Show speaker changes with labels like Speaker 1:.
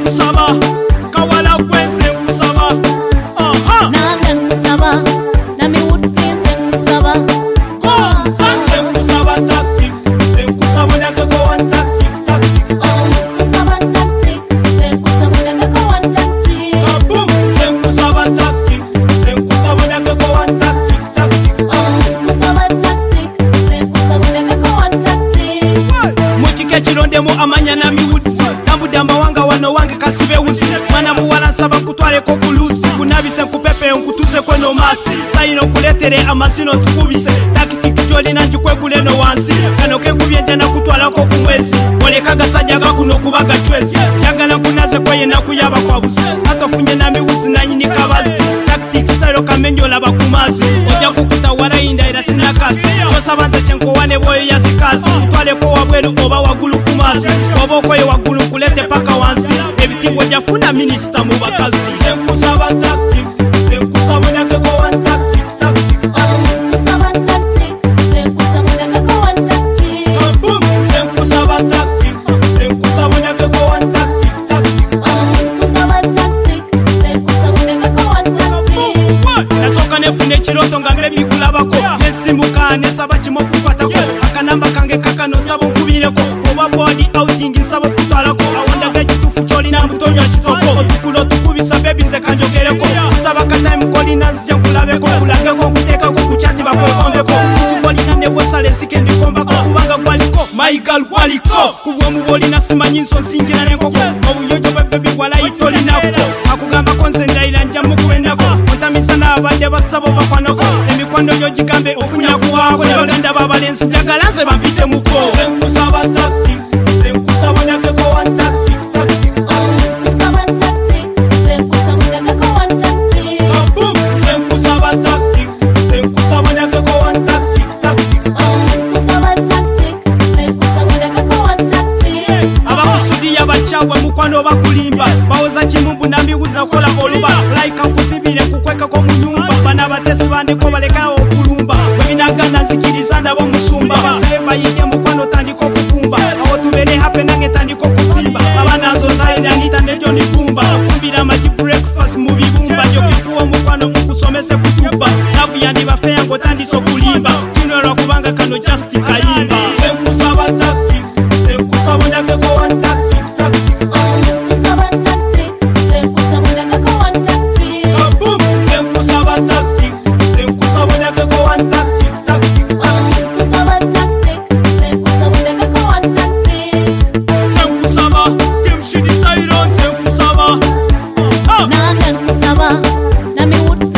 Speaker 1: kusaba kawala kwenze kusaba
Speaker 2: nanga nkusaba na miwutsi nze nkusaba
Speaker 1: sanze kusaba tactic nze nkusaba ndakako one tactic
Speaker 2: nkusaba tactic nze nkusaba ndakako one tactic
Speaker 1: boom nze nkusaba tactic nze nkusaba ndakako one tactic
Speaker 2: nkusaba tactic nze nkusaba ndakako one tactic
Speaker 1: mukike kirondemu amanya na miwutsi tambudde amawanga wano wange kasibe wuzi mwana muwala nsaba nkutwaleko ku luusi kunabise nkupepe nkutuze kweno maasi sayina okuleetere amasino tukubise takitiki gyolina ngikwegule no wansi kano kekubye nja nakutwalako ku mwezi oleka gasajja gakuno okuba gacwezi njagala nkunaze kweyena kuyaba kwa buzi atofunye na miwuzi nanyini kabazi takitiki style kamenyi olaba ku maazi ojja kukuta warayinda era sinakasi tosaba nze kyenkowane bwoyo yazikazi kutwaleko wabweru oba waggulu ku maasi oba okoye waggulu kulete paka wansi ebitiibwa jafuna minisita mu bakazi nze nkusaba tactic nze nkusaba ndakeko one tactic
Speaker 2: nkusaba tactic nze nkusaba ndakako one tactic
Speaker 1: boom nze nkusaba tactic nze nkusaba ndakeko one tactic
Speaker 2: nkusaba tactic nze nkusaba ndakako one tactic
Speaker 1: nasooka nefuna ekirooto nga mbebikulabako nesimuka nesaba kimu okukwatako akanamba kange kakano nsaba onkubireko oba body outing nsaba okutwalako awondaga ekituufu kyolina mbutonya kitoko otukulo tukubisa bebi nze kanjogereko nsaba katime kolina nzija nkulabeko kulageko nkuteekako ku kyati bakwegondeko kikolina nebwesala esike ndikombako kubanga gwaliko maigal gwaliko kubwomu bwolina simanyi nso nsingira nenkoko obuyonjo bwe bebi walayitolinako akugambako nze ndayira nja mukubenako ontamisa n'abadde basabo bakwanako emikwano gyo gigambe ofunya kuwaako ne baganda babalenzi njagala nze bampite muko nze nkusaba tactic nze nkusaba ndakeko one tactic
Speaker 2: nkusaba tactic nze nkusaba ndakako one tactic
Speaker 1: boom nze nkusaba tactic nze nkusaba ndakeko one tactic
Speaker 2: nkusaba tactic nze nkusaba ndakako one tactic
Speaker 1: abakusudiya bakyawe mukwano bakulimba bawoza kimumbu nambiwuzi nakola oluba layika nkuzibire kukwekako mu nyumba bana batesi bandiko balekawo okulumba bwebinagana nzikiriza ndaba omusumba basaye bayike mukwano tandika okufumba awo tubere hape nange tandika okufimba abana nzozaira nita nejo nibumba fumbira amagi breakfast mu bibumba jokikuwa omukwano mukusomese kutuba lavu yandibafeya ngotandisa okulimba tunolwa kubanga kano just kayimba nze nkusaba tactic nze nkusaba ndakeko one tactic
Speaker 2: nkusaba tactic nze nkusaba ndakako one tactic
Speaker 1: boom nze nkusaba tactic nze nkusaba ndakeko one tactic
Speaker 2: nkusaba tactic nze nkusaba ndakako one tactic
Speaker 1: nze nkusaba timshidi style nze nkusaba
Speaker 2: nanga nkusaba na miwutsi